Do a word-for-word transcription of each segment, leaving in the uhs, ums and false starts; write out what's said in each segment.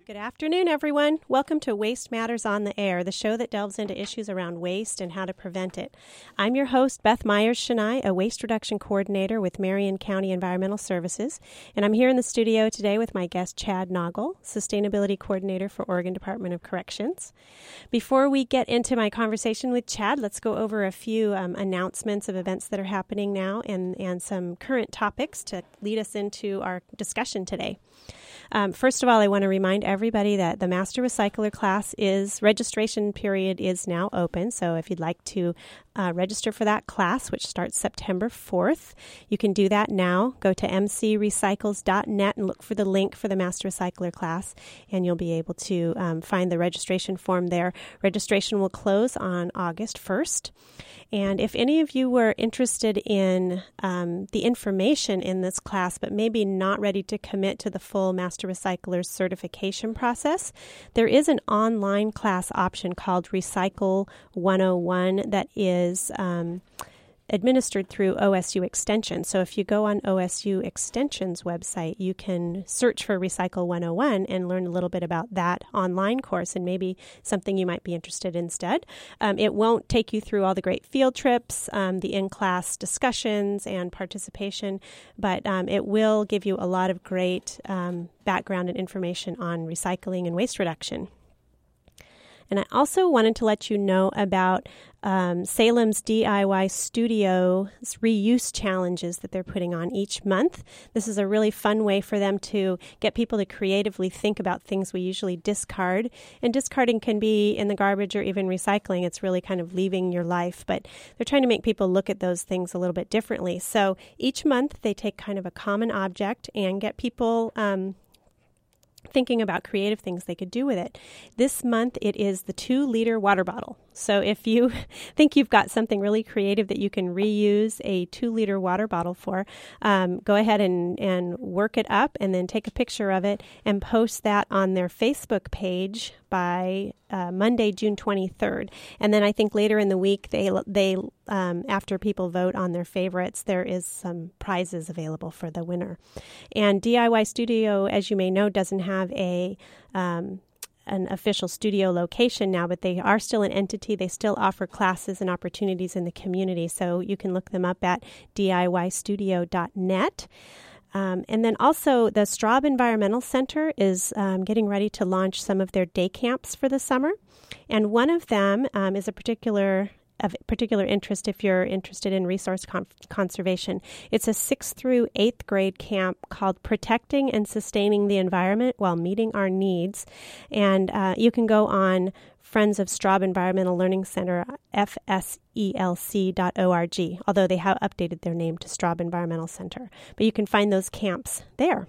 Good afternoon, everyone. Welcome to Waste Matters on the Air, the show that delves into issues around waste and how to prevent it. I'm your host, Beth Myers-Shanai, a waste reduction coordinator with Marion County Environmental Services, and I'm here in the studio today with my guest, Chad Noggle, sustainability coordinator for Oregon Department of Corrections. Before we get into my conversation with Chad, let's go over a few um, announcements of events that are happening now and, and some current topics to lead us into our discussion today. Um, first of all, I want to remind everybody that the Master Recycler class is, registration period is now open. So if you'd like to uh, register for that class, which starts September fourth, you can do that now. Go to m c recycles dot net and look for the link for the Master Recycler class, and you'll be able to um, find the registration form there. Registration will close on August first. And if any of you were interested in um, the information in this class, but maybe not ready to commit to the full Master Recycler certification process, there is an online class option called Recycle one oh one that is um, administered through O S U Extension. So if you go on O S U Extension's website, you can search for Recycle one oh one and learn a little bit about that online course and maybe something you might be interested in instead. Um, it won't take you through all the great field trips, um, the in-class discussions and participation, but um, it will give you a lot of great um, background and information on recycling and waste reduction. And I also wanted to let you know about um, Salem's D I Y Studio's reuse challenges that they're putting on each month. This is a really fun way for them to get people to creatively think about things we usually discard. And discarding can be in the garbage or even recycling. It's really kind of leaving your life. But they're trying to make people look at those things a little bit differently. So each month they take kind of a common object and get people um, thinking about creative things they could do with it. This month, it is the two-liter water bottle. So if you think you've got something really creative that you can reuse a two-liter water bottle for, um, go ahead and, and work it up and then take a picture of it and post that on their Facebook page by uh, Monday, June twenty-third. And then I think later in the week, they they um, after people vote on their favorites, there is some prizes available for the winner. And D I Y Studio, as you may know, doesn't have a um, an official studio location now, but they are still an entity. They still offer classes and opportunities in the community. So you can look them up at D I Y studio dot net. Um, and then also the Straub Environmental Center is um, getting ready to launch some of their day camps for the summer. And one of them um, is a particular of particular interest if you're interested in resource con- conservation. It's a sixth through eighth grade camp called Protecting and Sustaining the Environment While Meeting Our Needs. And uh, you can go on Friends of Straub Environmental Learning Center, F S E L C dot org, although they have updated their name to Straub Environmental Center. But you can find those camps there.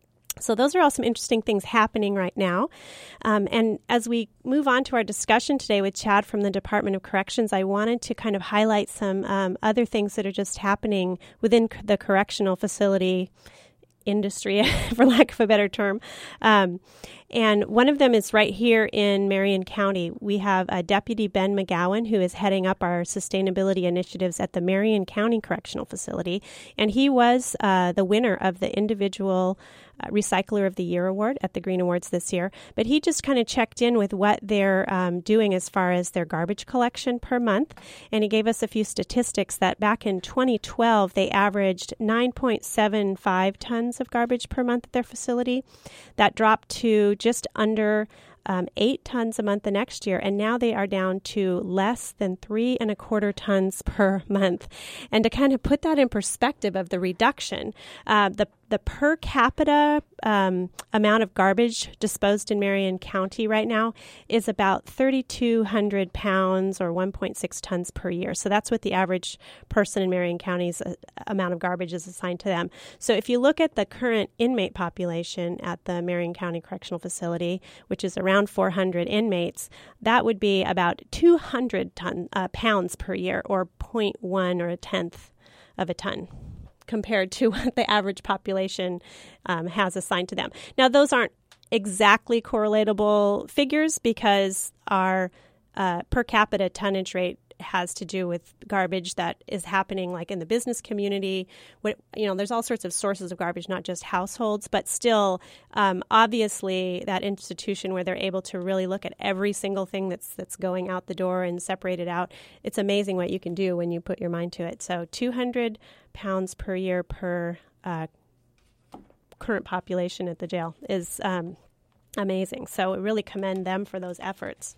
So those are all some interesting things happening right now. Um, and as we move on to our discussion today with Chad from the Department of Corrections, I wanted to kind of highlight some um, other things that are just happening within the correctional facility industry, for lack of a better term. Um, and one of them is right here in Marion County. We have uh, Deputy Ben McGowan, who is heading up our sustainability initiatives at the Marion County Correctional Facility. And he was uh, the winner of the individual uh, Recycler of the Year award at the Green Awards this year. But he just kind of checked in with what they're um, doing as far as their garbage collection per month. And he gave us a few statistics that back in twenty twelve, they averaged nine point seven five tons of garbage per month at their facility. That dropped to just under um, eight tons a month the next year, and now they are down to less than three and a quarter tons per month. And to kind of put that in perspective of the reduction, uh, the the per capita um, amount of garbage disposed in Marion County right now is about thirty-two hundred pounds or one point six tons per year. So that's what the average person in Marion County's uh, amount of garbage is assigned to them. So if you look at the current inmate population at the Marion County Correctional Facility, which is around four hundred inmates, that would be about two hundred ton, uh, pounds per year, or zero point one or a tenth of a ton, compared to what the average population um, has assigned to them. Now, those aren't exactly correlatable figures because our uh, per capita tonnage rate has to do with garbage that is happening like in the business community. What, you know, there's all sorts of sources of garbage, not just households, but still, um, obviously, that institution where they're able to really look at every single thing that's that's going out the door and separate it out. It's amazing what you can do when you put your mind to it. So two hundred pounds per year per uh, current population at the jail is um, amazing. So we really commend them for those efforts.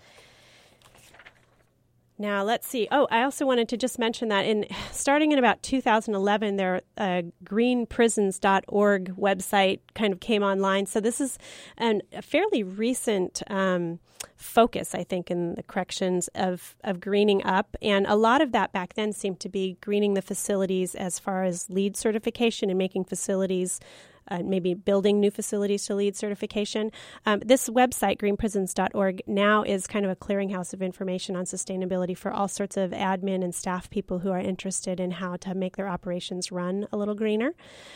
Now, let's see. Oh, I also wanted to just mention that in starting in about two thousand eleven, their uh, green prisons dot org website kind of came online. So this is an, a fairly recent um, focus, I think, in the corrections of, of greening up. And a lot of that back then seemed to be greening the facilities as far as LEED certification and making facilities Uh, maybe building new facilities to LEED certification. Um, this website, green prisons dot org, now is kind of a clearinghouse of information on sustainability for all sorts of admin and staff people who are interested in how to make their operations run a little greener.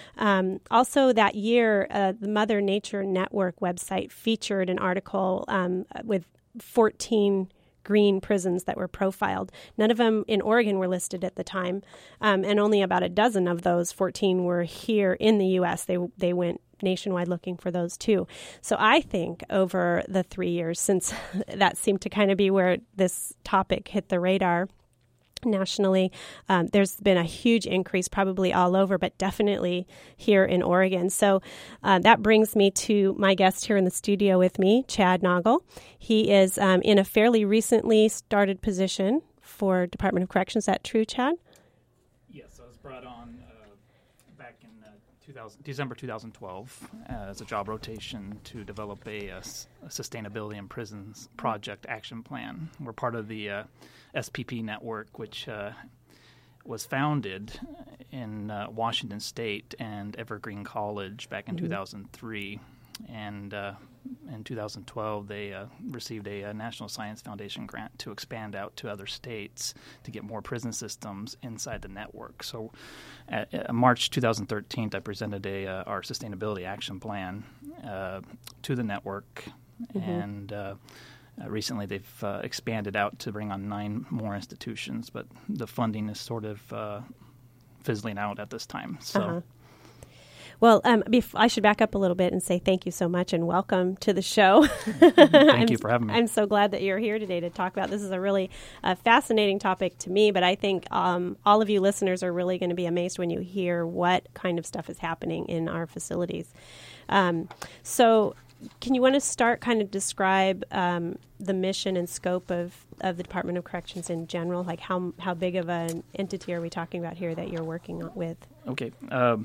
Um, also, that year, uh, the Mother Nature Network website featured an article um, with fourteen green prisons that were profiled. None of them in Oregon were listed at the time, um, and only about a dozen of those fourteen were here in the U S. They they went nationwide looking for those too. So I think over the three years since that seemed to kind of be where this topic hit the radar nationally, um, there's been a huge increase probably all over, but definitely here in Oregon. So uh, that brings me to my guest here in the studio with me, Chad Naugle. He is um, in a fairly recently started position for Department of Corrections. Is that true, Chad? Yes, I was brought on uh, back in uh, two thousand, December twenty twelve uh, as a job rotation to develop a, a, a sustainability in prisons project action plan. We're part of the uh, S P P network, which uh, was founded in uh, Washington State and Evergreen College back in mm-hmm. two thousand three. And uh, in two thousand twelve, they uh, received a, a National Science Foundation grant to expand out to other states to get more prison systems inside the network. So at, at March twenty thirteen, I presented a uh, our sustainability action plan uh, to the network. Mm-hmm. And uh, uh, recently they've uh, expanded out to bring on nine more institutions, but the funding is sort of uh, fizzling out at this time. So. Uh-huh. Well, um, bef- I should back up a little bit and say thank you so much and welcome to the show. Thank you for having me. I'm so glad that you're here today to talk about this. Is a really uh, fascinating topic to me, but I think um, all of you listeners are really going to be amazed when you hear what kind of stuff is happening in our facilities. Um, so can you want to start kind of describe um, the mission and scope of, of the Department of Corrections in general? Like how, how big of an entity are we talking about here that you're working on with? Okay. Um,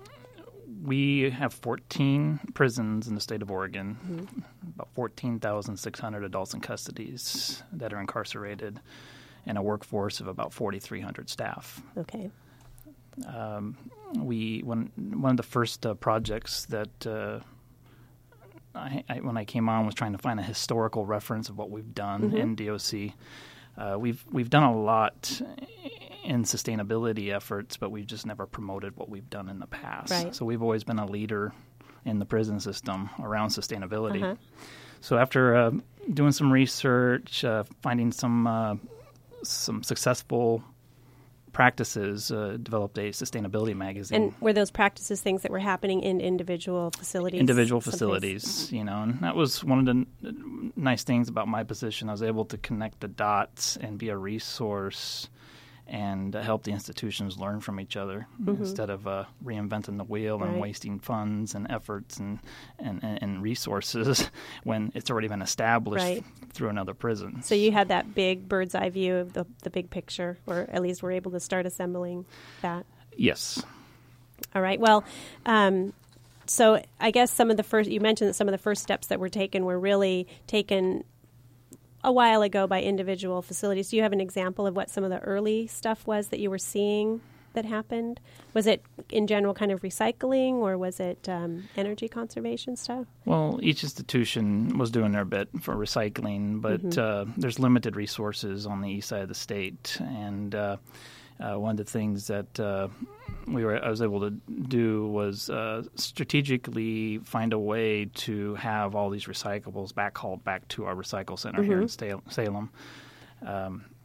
We have fourteen prisons in the state of Oregon, mm-hmm. about fourteen thousand six hundred adults in custodies that are incarcerated, and a workforce of about forty-three hundred staff. Okay. Um, we one one of the first uh, projects that uh, I, I, when I came on was trying to find a historical reference of what we've done mm-hmm. in D O C. Uh, we've we've done a lot in sustainability efforts, but we've just never promoted what we've done in the past. Right. So we've always been a leader in the prison system around sustainability. Uh-huh. So after uh, doing some research, uh, finding some uh, some successful practices, uh, developed a sustainability magazine. And were those practices things that were happening in individual facilities? Individual facilities, mm-hmm. you know, and that was one of the n- nice things about my position. I was able to connect the dots and be a resource and uh, help the institutions learn from each other mm-hmm. instead of uh, reinventing the wheel right. and wasting funds and efforts and, and, and resources when it's already been established right. through another prison. So you had that big bird's eye view of the, the big picture, or at least were able to start assembling that? Yes. All right. Well, um, so I guess some of the first, you mentioned that some of the first steps that were taken were really taken a while ago by individual facilities. Do you have an example of what some of the early stuff was that you were seeing that happened? Was it in general kind of recycling, or was it um, energy conservation stuff? Well, each institution was doing their bit for recycling, but mm-hmm. uh, there's limited resources on the east side of the state. And uh, uh, one of the things that uh, we were I was able to do was uh, strategically find a way to have all these recyclables backhauled back to our recycle center mm-hmm. here in Salem. Um,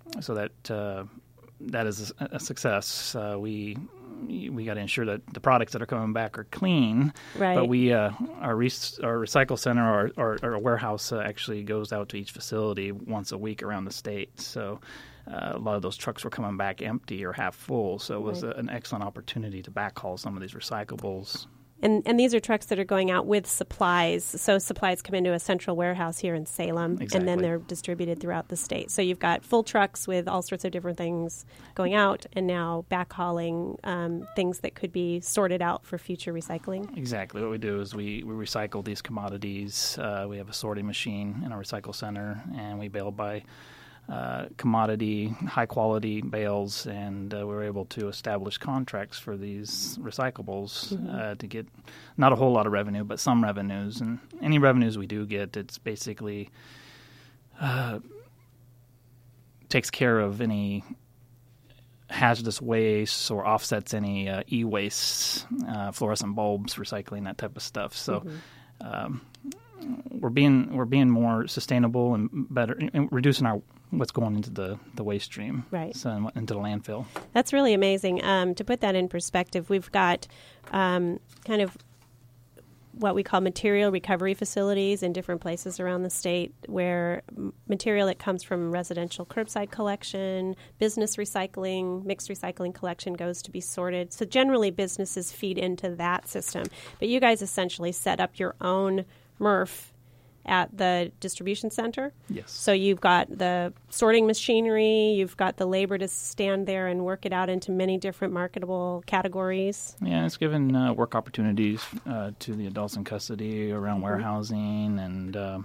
so that uh, that is a, a success. Uh, we we got to ensure that the products that are coming back are clean. Right. But we uh, our, re- our recycle center, our, our, our warehouse uh, actually goes out to each facility once a week around the state. So uh, a lot of those trucks were coming back empty or half full. So it was Right. a, an excellent opportunity to backhaul some of these recyclables. And and these are trucks that are going out with supplies. So supplies come into a central warehouse here in Salem, Exactly. and then they're distributed throughout the state. So you've got full trucks with all sorts of different things going out, and now backhauling um, things that could be sorted out for future recycling. Exactly. What we do is we, we recycle these commodities. Uh, we have a sorting machine in our recycle center, and we bale by uh, commodity, high-quality bales, and uh, we were able to establish contracts for these recyclables mm-hmm. uh, to get not a whole lot of revenue, but some revenues. And any revenues we do get, it's basically uh, takes care of any hazardous waste or offsets any uh, e-waste, uh, fluorescent bulbs, recycling, that type of stuff. So mm-hmm. um, we're being we're being more sustainable and better, and reducing our what's going into the, the waste stream, right? So into the landfill. That's really amazing. Um, to put that in perspective, we've got um, kind of what we call material recovery facilities in different places around the state, where m- material that comes from residential curbside collection, business recycling, mixed recycling collection goes to be sorted. So generally businesses feed into that system. But you guys essentially set up your own M R F at the distribution center. Yes. So you've got the sorting machinery, you've got the labor to stand there and work it out into many different marketable categories. Yeah, it's given uh, work opportunities uh, to the adults in custody around Mm-hmm. warehousing and uh,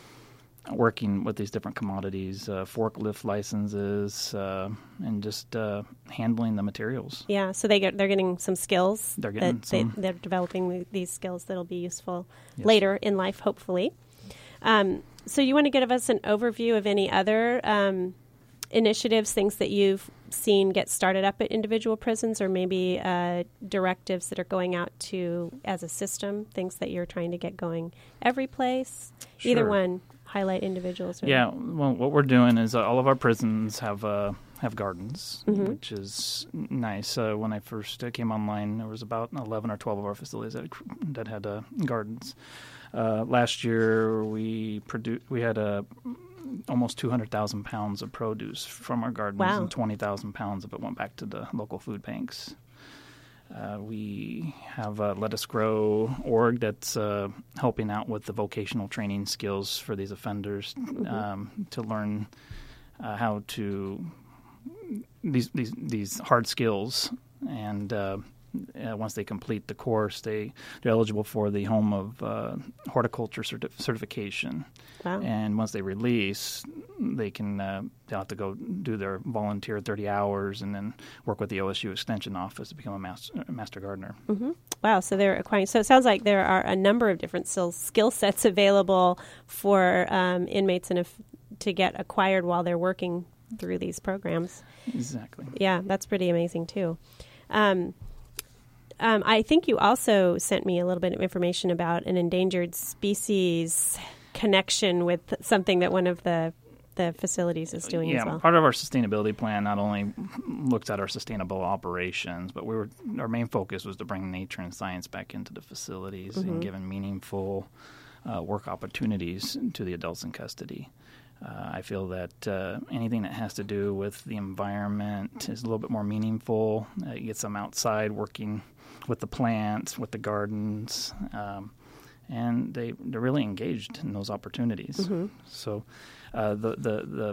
working with these different commodities, uh, forklift licenses, uh, and just uh, handling the materials. Yeah, so they get they're getting some skills. They're getting that some. They, they're developing these skills that'll be useful Yes. later in life, hopefully. Um, so you want to give us an overview of any other um, initiatives, things that you've seen get started up at individual prisons, or maybe uh, directives that are going out to as a system, things that you're trying to get going every place? Sure. Either one, highlight individuals. Or Yeah, well, what we're doing is uh, all of our prisons have uh, have gardens, mm-hmm. which is nice. Uh, when I first uh, came online, there was about eleven or twelve of our facilities that, that had uh, gardens. Uh, last year, we produ- we had uh, almost two hundred thousand pounds of produce from our gardens, wow. and twenty thousand pounds of it went back to the local food banks. Uh, we have a Let Us Grow org that's uh, helping out with the vocational training skills for these offenders mm-hmm. um, to learn uh, how to these these these hard skills, and uh, uh, once they complete the course, they they're eligible for the Home of uh, Horticulture certi- certification. Wow. And once they release, they can uh, they'll have to go do their volunteer thirty hours and then work with the O S U Extension Office to become a master, master gardener. Mm-hmm. Wow, so they're acquiring. So it sounds like there are a number of different skill, skill sets available for um, inmates and if, to get acquired while they're working through these programs. Exactly. Yeah, that's pretty amazing too. Um, um, I think you also sent me a little bit of information about an endangered species connection with something that one of the the facilities is doing yeah, as well. Part of our sustainability plan not only looks at our sustainable operations, but we were our main focus was to bring nature and science back into the facilities mm-hmm. and giving meaningful uh, work opportunities to the adults in custody. Uh, I feel that uh, anything that has to do with the environment is a little bit more meaningful. Uh, it gets them outside working with the plants, with the gardens, um, and they, they're really engaged in those opportunities. Mm-hmm. So uh, the, the, the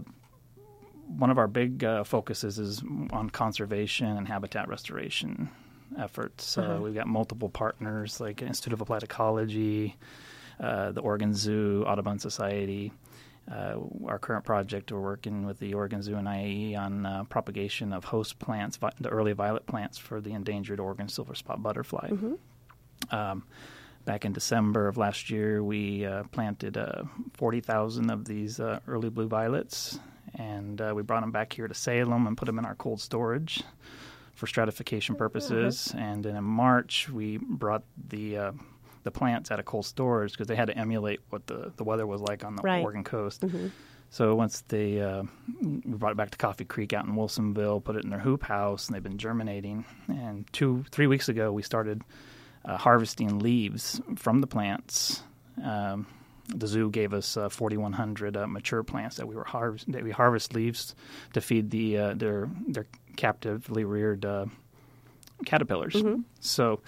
one of our big uh, focuses is on conservation and habitat restoration efforts. Uh-huh. Uh, we've got multiple partners like Institute of Applied Ecology, uh, the Oregon Zoo, Audubon Society. Uh, our current project, we're working with the Oregon Zoo and I A E on uh, propagation of host plants, vi- the early violet plants for the endangered Oregon silver spot butterfly. Mm-hmm. Um, back in December of last year, we uh, planted uh, forty thousand of these uh, early blue violets, and uh, we brought them back here to Salem and put them in our cold storage for stratification purposes. Mm-hmm. And then in March, we brought the uh, the plants out of cold storage because they had to emulate what the, the weather was like on the right. Oregon coast. Mm-hmm. So once they uh, we brought it back to Coffee Creek out in Wilsonville, put it in their hoop house, and they've been germinating. And two, three weeks ago, we started uh, harvesting leaves from the plants. Um, the zoo gave us uh, forty-one hundred uh, mature plants that we were harvest that we harvest leaves to feed the uh, their their captively reared uh, caterpillars. Mm-hmm. So.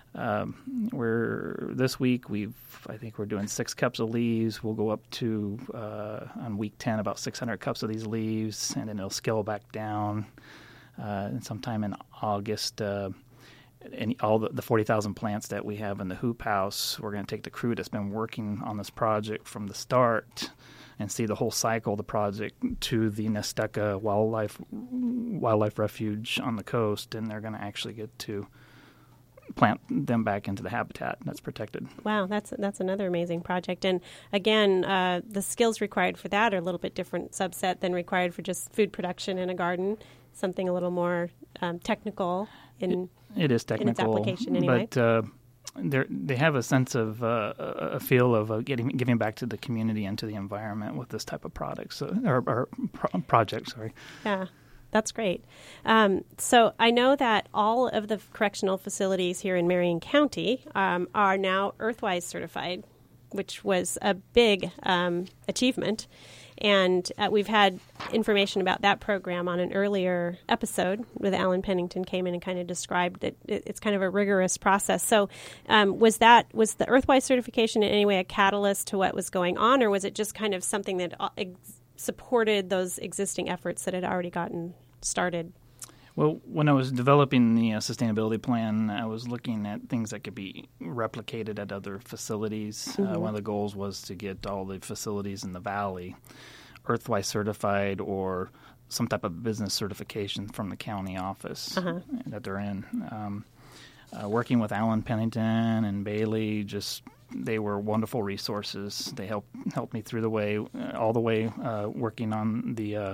Um, we're this week. We've I think we're doing six cups of leaves. We'll go up to uh, on week ten about six hundred cups of these leaves, and then it'll scale back down. Uh, and sometime in August, uh, any all the, the forty thousand plants that we have in the hoop house, we're going to take the crew that's been working on this project from the start and see the whole cycle of the project to the Nesteca Wildlife Wildlife Refuge on the coast, and they're going to actually get to plant them back into the habitat that's protected. Wow, that's that's another amazing project. And again, uh, the skills required for that are a little bit different subset than required for just food production in a garden. Something a little more um, technical in it, it is technical in its application anyway. But uh, they have a sense of uh, a feel of uh, getting giving back to the community and to the environment with this type of products uh, or, or pro- project. Sorry. Yeah. That's great. Um, so I know that all of the correctional facilities here in Marion County um, are now Earthwise certified, which was a big um, achievement. And uh, we've had information about that program on an earlier episode with Alan Pennington came in and kind of described that it, it's kind of a rigorous process. So um, was that was the Earthwise certification in any way a catalyst to what was going on, or was it just kind of something that uh, ex- supported those existing efforts that had already gotten started? Well, when I was developing the uh, sustainability plan, I was looking at things that could be replicated at other facilities. Mm-hmm. Uh, one of the goals was to get all the facilities in the valley Earthwise certified or some type of business certification from the county office uh-huh. that they're in. Um, uh, working with Alan Pennington and Bailey, just they were wonderful resources. They helped helped me through the way, uh, all the way, uh, working on the uh,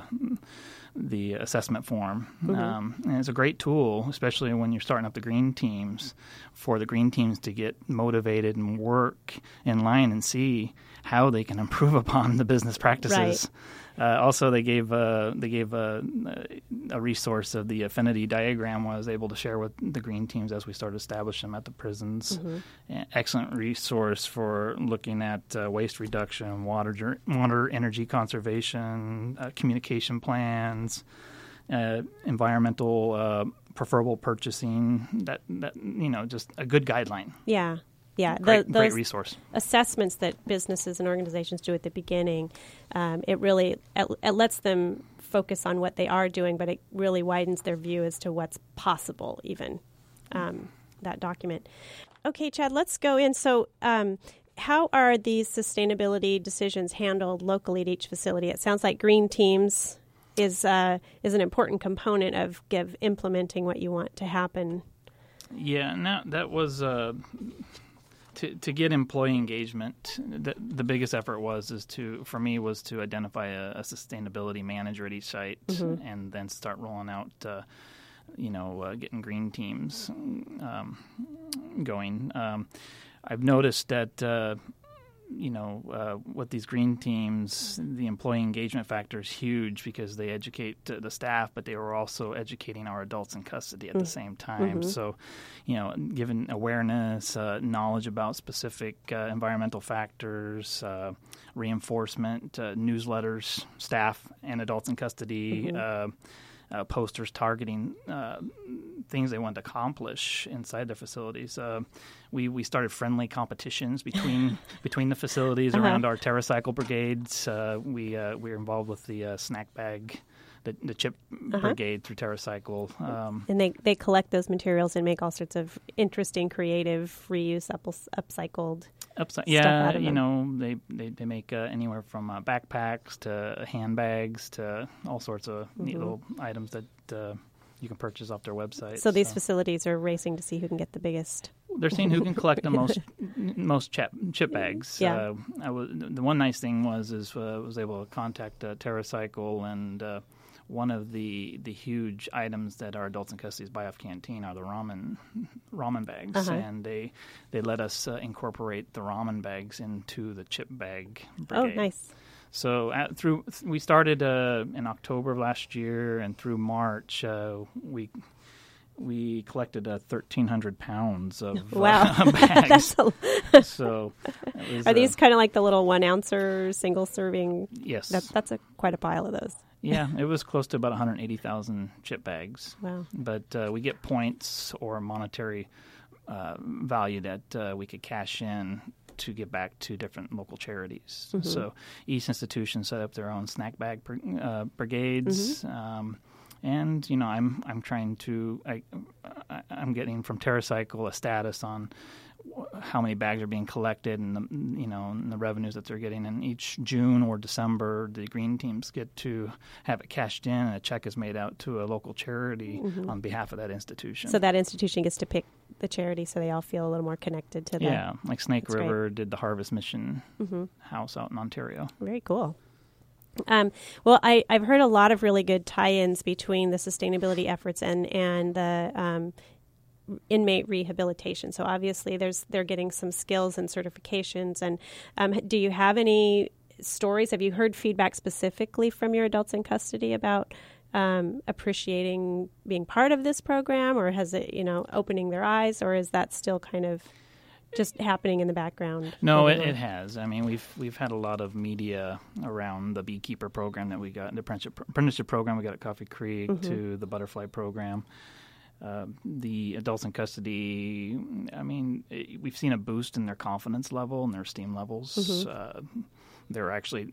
the assessment form. Mm-hmm. Um, and it's a great tool, especially when you're starting up the green teams, for the green teams to get motivated and work in line and see how they can improve upon the business practices. Right. Uh, also, they gave uh, they gave uh, a resource of the affinity diagram I was able to share with the green teams as we started establishing them at the prisons. Mm-hmm. An excellent resource for looking at uh, waste reduction, water water energy conservation, uh, communication plans, uh, environmental uh, preferable purchasing. That that you know, just a good guideline. Yeah. Yeah, great, the, great those resource. Assessments that businesses and organizations do at the beginning, um, it really it, it lets them focus on what they are doing, but it really widens their view as to what's possible, even, um, that document. Okay, Chad, let's go in. So um, how are these sustainability decisions handled locally at each facility? It sounds like green teams is, uh, is an important component of give, implementing what you want to happen. Yeah, no, that was... Uh, To to get employee engagement, the, the biggest effort was is to for me was to identify a, a sustainability manager at each site, mm-hmm. and then start rolling out, uh, you know, uh, getting green teams um, going. Um, I've noticed that. Uh, You know, uh, with these green teams, the employee engagement factor is huge because they educate uh, the staff, but they were also educating our adults in custody at mm-hmm. the same time. Mm-hmm. So, you know, given awareness, uh, knowledge about specific uh, environmental factors, uh, reinforcement, uh, newsletters, staff and adults in custody, mm-hmm. uh, uh, posters targeting uh, things they want to accomplish inside their facilities. Uh, we we started friendly competitions between between the facilities uh-huh. around our TerraCycle brigades. Uh, we uh, we were involved with the uh, snack bag, the, the chip uh-huh. brigade through TerraCycle. Um, and they they collect those materials and make all sorts of interesting, creative, reuse, up, upcycled. Upside, yeah, you know, they they, they make uh, anywhere from uh, backpacks to handbags to all sorts of mm-hmm. neat little items that uh, you can purchase off their website. So these so. facilities are racing to see who can get the biggest. They're seeing who can collect the most most chip, chip bags. Yeah. Uh, I was, the one nice thing was is uh, I was able to contact uh, TerraCycle and uh, one of the the huge items that our adults in custody buy off Canteen are the ramen ramen bags, Uh-huh. and they they let us uh, incorporate the ramen bags into the chip bag Oh, brigade. nice. So at, through we started uh, in October of last year, and through March uh, we we collected uh, thirteen hundred pounds of Wow. uh, bags. That's a, So it was, are uh, these kind of like the little one ouncer single serving? yes, That's that's a quite a pile of those. yeah, it was close to about one hundred eighty thousand chip bags. Wow. But uh, we get points or monetary uh, value that uh, we could cash in to give back to different local charities. Mm-hmm. So each institution set up their own snack bag br- uh, brigades. Mm-hmm. Um, and you know, I'm I'm trying to I, I I'm getting from TerraCycle a status on how many bags are being collected and the, you know, and the revenues that they're getting. And each June or December, the green teams get to have it cashed in, and a check is made out to a local charity Mm-hmm. on behalf of that institution. So that institution gets to pick the charity, so they all feel a little more connected to that. yeah, like Snake That's River did the Harvest Mission Mm-hmm. house out in Ontario. Very cool. Um, well, I, I've heard a lot of really good tie-ins between the sustainability efforts and and the um, inmate rehabilitation. So obviously, there's they're getting some skills and certifications. And um, do you have any stories? Have you heard feedback specifically from your adults in custody about um, appreciating being part of this program, or has it, you know, opening their eyes, or is that still kind of just happening in the background? No, it, Maybe it not. has. I mean, we've we've had a lot of media around the beekeeper program that we got, the apprenticeship, apprenticeship program we got at Coffee Creek, Mm-hmm. to the butterfly program. Uh, the adults in custody, I mean, it, we've seen a boost in their confidence level and their esteem levels. Mm-hmm. Uh, they're actually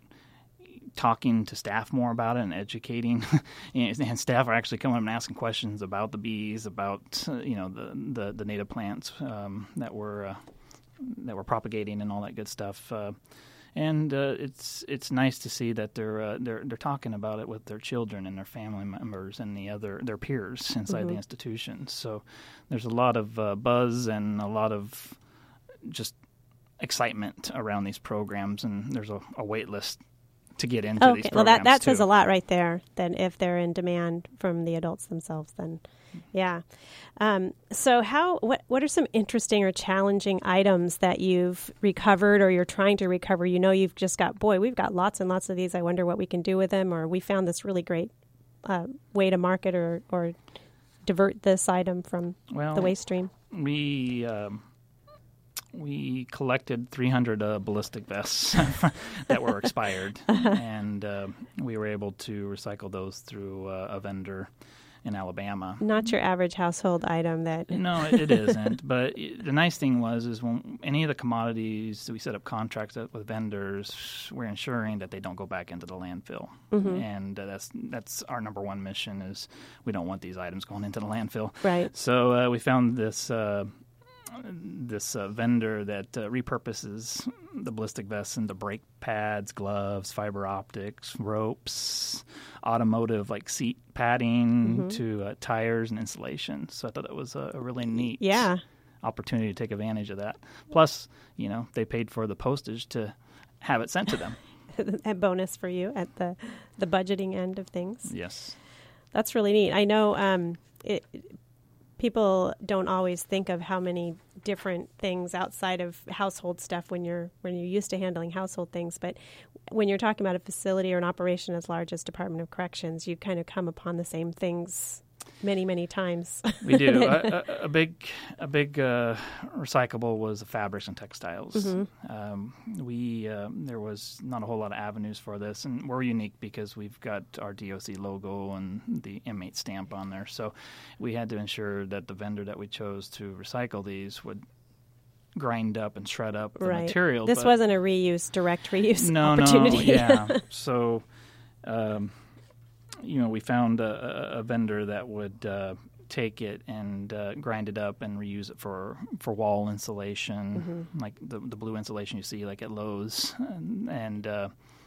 talking to staff more about it and educating, and, and staff are actually coming up and asking questions about the bees, about uh, you know the, the, the native plants um, that we're uh, that we're propagating and all that good stuff. Uh, and uh, it's it's nice to see that they're uh, they're they're talking about it with their children and their family members and the other their peers inside Mm-hmm. the institution. So there's a lot of uh, buzz and a lot of just excitement around these programs, and there's a, a wait list to get into Okay, these programs. well, that, that says too. a lot right there. Then if they're in demand from the adults themselves, then yeah. Um, so how what what are some interesting or challenging items that you've recovered or you're trying to recover? You know, you've just got, boy, we've got lots and lots of these. I wonder what we can do with them, or we found this really great uh, way to market or, or divert this item from well, the waste stream. We um, we collected three hundred uh, ballistic vests that were expired, and uh, we were able to recycle those through uh, a vendor in Alabama. Not your average household item that... No, it, it isn't. But it, the nice thing was is when any of the commodities we set up contracts with vendors, we're ensuring that they don't go back into the landfill. Mm-hmm. And uh, that's that's our number one mission is we don't want these items going into the landfill. Right. So uh, we found this uh, this uh, vendor that uh, repurposes the ballistic vests into brake pads, gloves, fiber optics, ropes, automotive like seat padding Mm-hmm. to uh, tires and insulation. So I thought that was a, a really neat Yeah. opportunity to take advantage of that. Plus, you know, they paid for the postage to have it sent to them. A bonus for you at the, the budgeting end of things. Yes. That's really neat. I know um, it, people don't always think of how many different things outside of household stuff when you're when you're used to handling household things. But when you're talking about a facility or an operation as large as Department of Corrections, you kind of come upon the same things many, many times. We do. a, a, a big, a big uh, recyclable was the fabrics and textiles. Mm-hmm. Um, we um, there was not a whole lot of avenues for this, and we're unique because we've got our D O C logo and the inmate stamp on there. So we had to ensure that the vendor that we chose to recycle these would grind up and shred up the Right. material. This but wasn't a reuse, direct reuse no, opportunity. no, yeah. So. Um, You know, we found a, a vendor that would uh, take it and uh, grind it up and reuse it for, for wall insulation, Mm-hmm. like the the blue insulation you see like at Lowe's, and, and uh,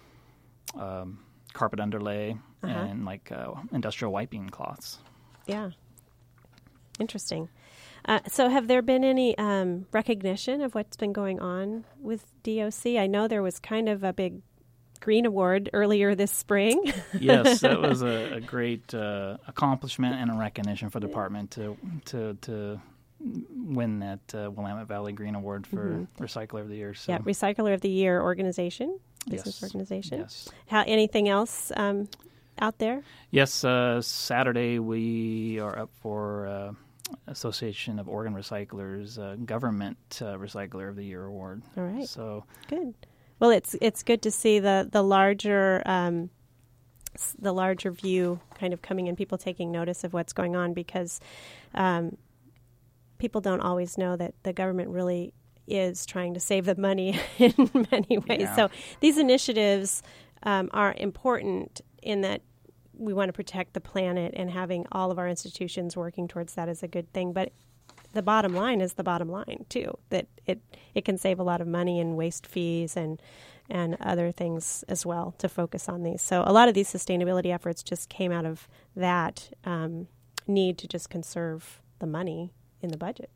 um, carpet underlay, Uh-huh. and like uh, industrial wiping cloths. Yeah. Interesting. Uh, so have there been any um, recognition of what's been going on with D O C? I know there was kind of a big Green Award earlier this spring. Yes, that was a, a great uh, accomplishment and a recognition for the department to to to win that uh, Willamette Valley Green Award for mm-hmm. Recycler of the Year. So. Yeah, Recycler of the Year organization, business yes. organization. Yes. How, anything else um, out there? Yes, uh, Saturday we are up for uh, Association of Oregon Recyclers uh, Government uh, Recycler of the Year Award. All right. So good. Well, it's it's good to see the the larger um, the larger view kind of coming in, people taking notice of what's going on, because um, people don't always know that the government really is trying to save the money in many ways. Yeah. So these initiatives um, are important in that we want to protect the planet, and having all of our institutions working towards that is a good thing. But the bottom line is the bottom line too, that it, it can save a lot of money in waste fees and and other things as well to focus on these. So a lot of these sustainability efforts just came out of that um, need to just conserve the money in the budget.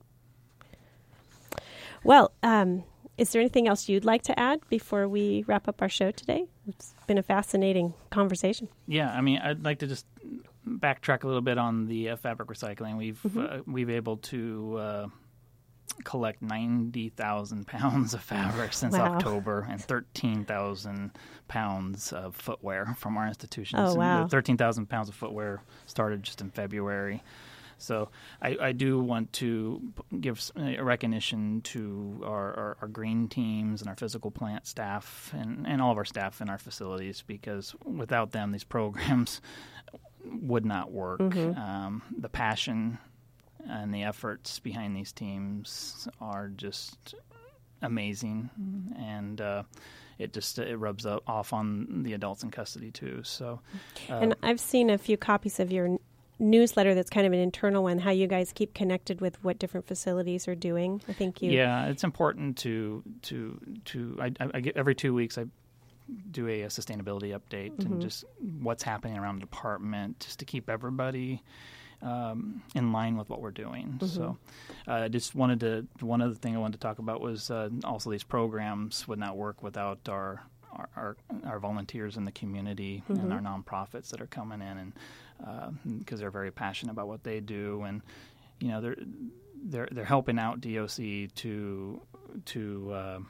Well, um, is there anything else you'd like to add before we wrap up our show today? It's been a fascinating conversation. Yeah, I mean, I'd like to just backtrack a little bit on the uh, fabric recycling. We've mm-hmm. uh, we've able to uh, collect ninety thousand pounds of fabric since wow. October, and thirteen thousand pounds of footwear from our institutions. Oh, wow. And thirteen thousand pounds of footwear started just in February. So I, I do want to give a recognition to our, our, our green teams and our physical plant staff and, and all of our staff in our facilities, because without them, these programs would not work. Mm-hmm. Um, the passion and the efforts behind these teams are just amazing, and uh, it just it rubs up, off on the adults in custody too. So, uh, and I've seen a few copies of your newsletter that's kind of an internal one, how you guys keep connected with what different facilities are doing. I think you... Yeah, it's important to... to, to I, I, I get every two weeks I do a, a sustainability update mm-hmm. and just what's happening around the department, just to keep everybody um, in line with what we're doing. Mm-hmm. So uh, I just wanted to... One other thing I wanted to talk about was uh, also these programs would not work without our... Our, our our volunteers in the community mm-hmm. and our nonprofits that are coming in, and because uh, they're very passionate about what they do, and you know they're they're they're helping out D O C to to uh,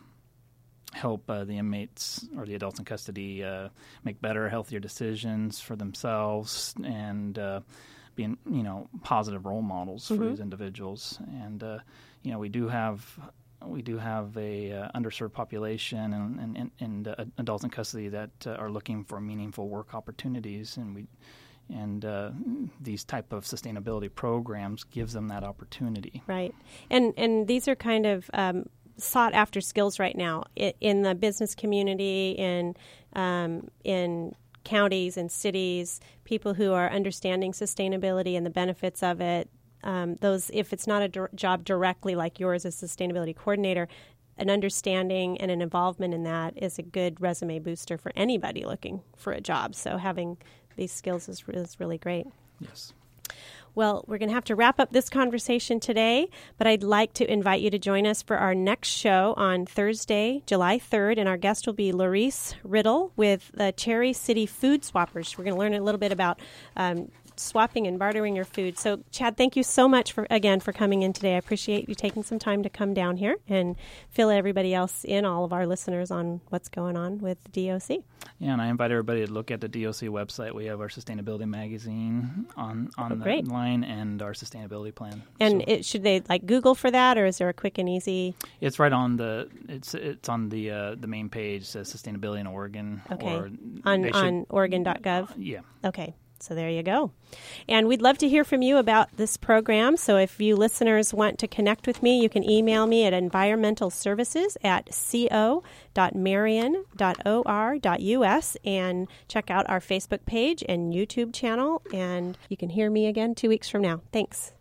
help uh, the inmates or the adults in custody uh, make better, healthier decisions for themselves, and uh, being you know positive role models mm-hmm. for these individuals. And uh, you know we do have. We do have a uh, underserved population and, and, and uh, adults in custody that uh, are looking for meaningful work opportunities, and we and uh, these type of sustainability programs gives them that opportunity. Right, and and these are kind of um, sought after skills right now in the business community, in um, in counties and cities. People who are understanding sustainability and the benefits of it. Um, those, if it's not a dir- job directly like yours as sustainability coordinator, an understanding and an involvement in that is a good resume booster for anybody looking for a job. So having these skills is, is really great. Yes. Well, we're going to have to wrap up this conversation today, but I'd like to invite you to join us for our next show on Thursday, July third, and our guest will be Laurice Riddle with the Cherry City Food Swappers. We're going to learn a little bit about um, swapping and bartering your food. So, Chad, thank you so much for again for coming in today. I appreciate you taking some time to come down here and fill everybody else in, all of our listeners, on what's going on with D O C. Yeah, and I invite everybody to look at the D O C website. We have our sustainability magazine on on oh, the great. line and our sustainability plan. And so, it, should they like Google for that, or is there a quick and easy? It's right on the it's it's on the uh, the main page. It says sustainability in Oregon. Okay. Or on should, on Oregon dot gov. Uh, yeah. Okay. So there you go. And we'd love to hear from you about this program. So if you listeners want to connect with me, you can email me at environmentalservices at co dot marion dot o r dot u s and check out our Facebook page and YouTube channel. And you can hear me again two weeks from now. Thanks.